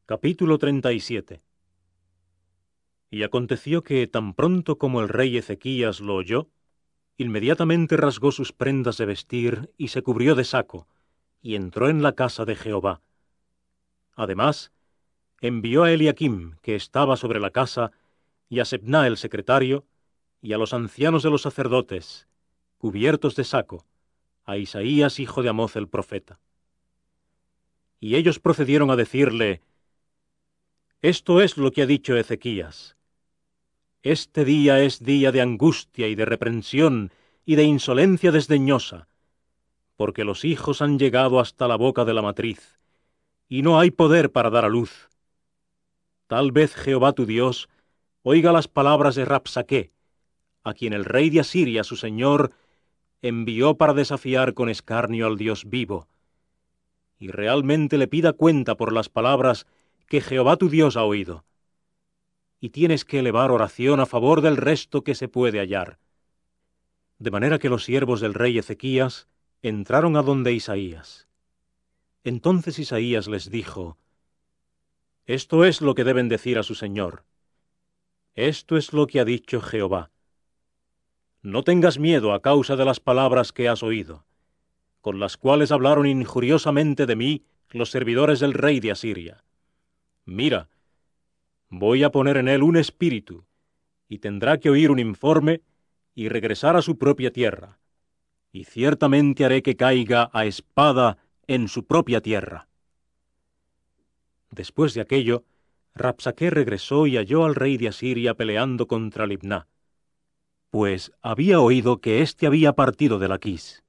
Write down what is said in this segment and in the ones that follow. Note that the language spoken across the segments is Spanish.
Capítulo 37. Y aconteció que, tan pronto como el rey Ezequías lo oyó, inmediatamente rasgó sus prendas de vestir y se cubrió de saco, y entró en la casa de Jehová. Además, envió a Eliaquim, que estaba sobre la casa, y a Sebna el secretario, y a los ancianos de los sacerdotes, cubiertos de saco, a Isaías hijo de Amoz el profeta. Y ellos procedieron a decirle: Esto es lo que ha dicho Ezequías. Este día es día de angustia y de reprensión y de insolencia desdeñosa, porque los hijos han llegado hasta la boca de la matriz, y no hay poder para dar a luz. Tal vez Jehová tu Dios oiga las palabras de Rabsaqué, a quien el rey de Asiria, su señor, envió para desafiar con escarnio al Dios vivo, y realmente le pida cuenta por las palabras que Jehová tu Dios ha oído. Y tienes que elevar oración a favor del resto que se puede hallar. De manera que los siervos del rey Ezequías entraron a donde Isaías. Entonces Isaías les dijo: Esto es lo que deben decir a su señor. Esto es lo que ha dicho Jehová. No tengas miedo a causa de las palabras que has oído, con las cuales hablaron injuriosamente de mí los servidores del rey de Asiria. Mira, voy a poner en él un espíritu, y tendrá que oír un informe y regresar a su propia tierra, y ciertamente haré que caiga a espada en su propia tierra. Después de aquello, Rabsaqué regresó y halló al rey de Asiria peleando contra Libná, pues había oído que éste había partido de Laquís.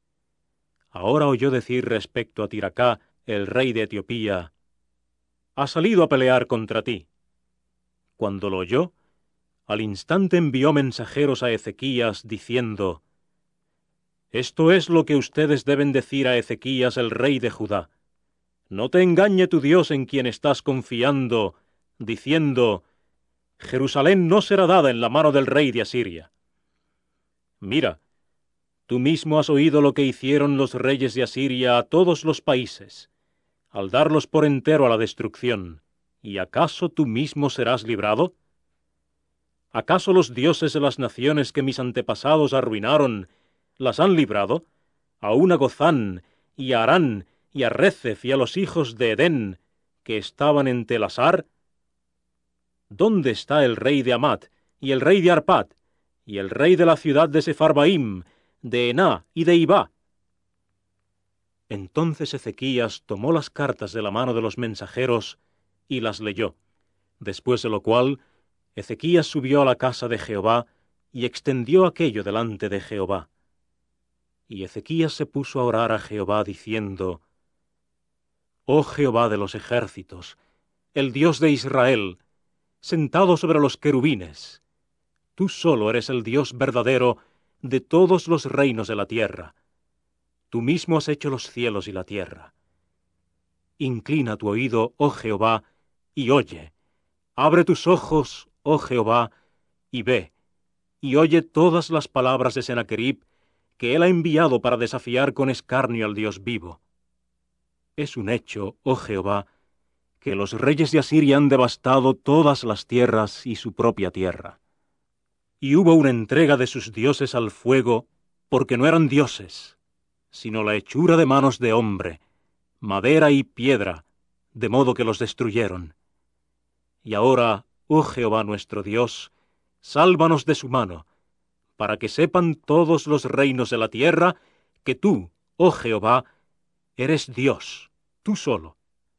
Ahora oyó decir respecto a Tiracá, el rey de Etiopía: ha salido a pelear contra ti. Cuando lo oyó, al instante envió mensajeros a Ezequías, diciendo: Esto es lo que ustedes deben decir a Ezequías, el rey de Judá. No te engañe tu Dios en quien estás confiando, diciendo: Jerusalén no será dada en la mano del rey de Asiria. Mira, tú mismo has oído lo que hicieron los reyes de Asiria a todos los países, al darlos por entero a la destrucción. ¿Y acaso tú mismo serás librado? ¿Acaso los dioses de las naciones que mis antepasados arruinaron las han librado? Aún a Gozán, y a Harán, y a Rezef, y a los hijos de Edén, que estaban en Telasar. ¿Dónde está el rey de Amat, y el rey de Arpad, y el rey de la ciudad de Sefarbaim, de Ená y de Ibá? Entonces Ezequías tomó las cartas de la mano de los mensajeros y las leyó, después de lo cual Ezequías subió a la casa de Jehová y extendió aquello delante de Jehová. Y Ezequías se puso a orar a Jehová diciendo: Oh Jehová de los ejércitos, el Dios de Israel, sentado sobre los querubines, tú solo eres el Dios verdadero de todos los reinos de la tierra. Tú mismo has hecho los cielos y la tierra. Inclina tu oído, oh Jehová, y oye. Abre tus ojos, oh Jehová, y ve, y oye todas las palabras de Sennacherib, que él ha enviado para desafiar con escarnio al Dios vivo. Es un hecho, oh Jehová, que los reyes de Asiria han devastado todas las tierras y su propia tierra. Y hubo una entrega de sus dioses al fuego, porque no eran dioses, sino la hechura de manos de hombre, madera y piedra, de modo que los destruyeron. Y ahora, oh Jehová nuestro Dios, sálvanos de su mano, para que sepan todos los reinos de la tierra que tú, oh Jehová, eres Dios, tú solo.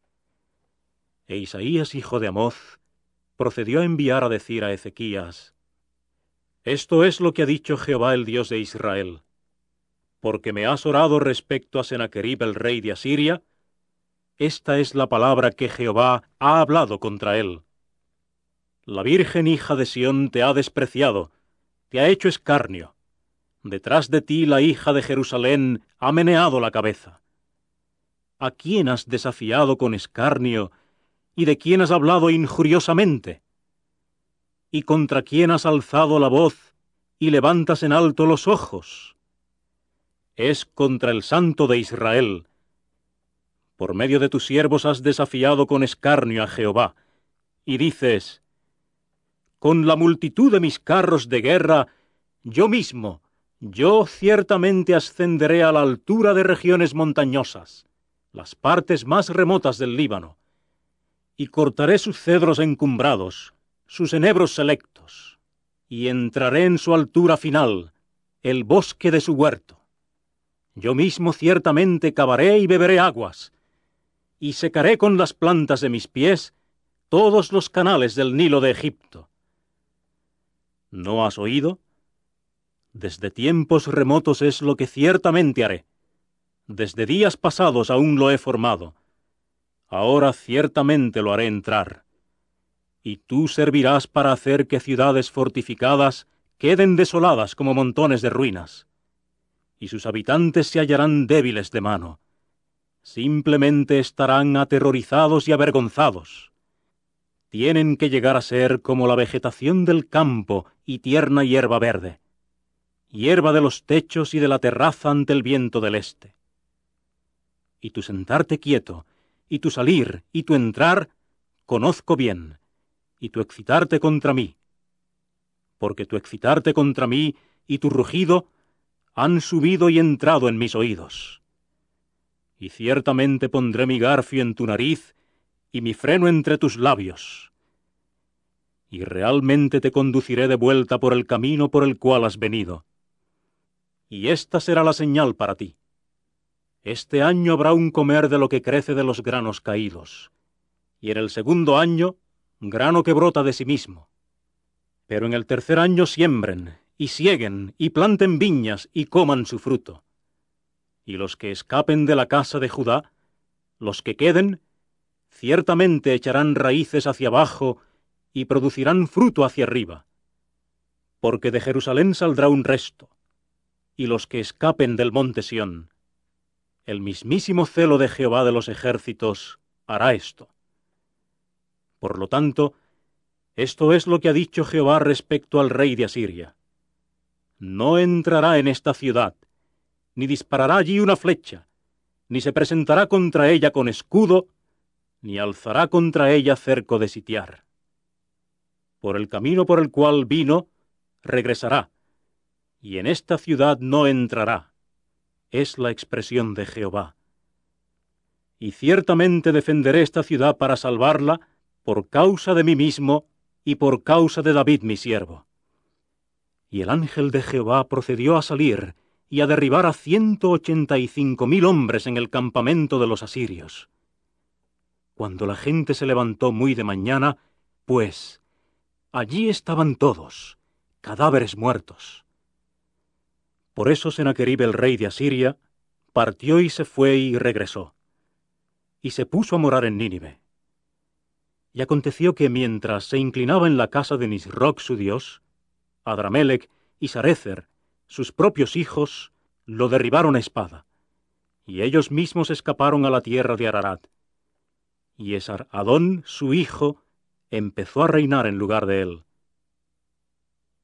E Isaías, hijo de Amoz, procedió a enviar a decir a Ezequías: Esto es lo que ha dicho Jehová, el Dios de Israel. Porque me has orado respecto a Sennacherib, el rey de Asiria, esta es la palabra que Jehová ha hablado contra él. La virgen hija de Sión te ha despreciado, te ha hecho escarnio. Detrás de ti la hija de Jerusalén ha meneado la cabeza. ¿A quién has desafiado con escarnio, y de quién has hablado injuriosamente? ¿Y contra quién has alzado la voz, y levantas en alto los ojos? Es contra el Santo de Israel. Por medio de tus siervos has desafiado con escarnio a Jehová, y dices: con la multitud de mis carros de guerra, yo mismo, yo ciertamente ascenderé a la altura de regiones montañosas, las partes más remotas del Líbano, y cortaré sus cedros encumbrados, sus enebros selectos, y entraré en su altura final, el bosque de su huerto. Yo mismo ciertamente cavaré y beberé aguas, y secaré con las plantas de mis pies todos los canales del Nilo de Egipto. ¿No has oído? Desde tiempos remotos es lo que ciertamente haré. Desde días pasados aún lo he formado. Ahora ciertamente lo haré entrar. Y tú servirás para hacer que ciudades fortificadas queden desoladas como montones de ruinas. Y sus habitantes se hallarán débiles de mano. Simplemente estarán aterrorizados y avergonzados. Tienen que llegar a ser como la vegetación del campo y tierna hierba verde, hierba de los techos y de la terraza ante el viento del este. Y tu sentarte quieto, y tu salir, y tu entrar, conozco bien, y tu excitarte contra mí. Porque tu excitarte contra mí y tu rugido han subido y entrado en mis oídos. Y ciertamente pondré mi garfio en tu nariz y mi freno entre tus labios. Y realmente te conduciré de vuelta por el camino por el cual has venido. Y esta será la señal para ti. Este año habrá un comer de lo que crece de los granos caídos, y en el segundo año, grano que brota de sí mismo. Pero en el tercer año siembren, y sieguen, y planten viñas, y coman su fruto. Y los que escapen de la casa de Judá, los que queden, ciertamente echarán raíces hacia abajo, y producirán fruto hacia arriba. Porque de Jerusalén saldrá un resto, y los que escapen del monte Sión, el mismísimo celo de Jehová de los ejércitos hará esto. Por lo tanto, esto es lo que ha dicho Jehová respecto al rey de Asiria. No entrará en esta ciudad, ni disparará allí una flecha, ni se presentará contra ella con escudo, ni alzará contra ella cerco de sitiar. Por el camino por el cual vino, regresará, y en esta ciudad no entrará. Es la expresión de Jehová. Y ciertamente defenderé esta ciudad para salvarla por causa de mí mismo y por causa de David mi siervo. Y el ángel de Jehová procedió a salir y a derribar a 185,000 hombres en el campamento de los asirios. Cuando la gente se levantó muy de mañana, pues allí estaban todos, cadáveres muertos. Por eso Sennacherib el rey de Asiria partió y se fue y regresó, y se puso a morar en Nínive. Y aconteció que mientras se inclinaba en la casa de Nisroc su dios, Adramelech y Sarecer, sus propios hijos, lo derribaron a espada, y ellos mismos escaparon a la tierra de Ararat. Y Esar-Adón, su hijo, empezó a reinar en lugar de él.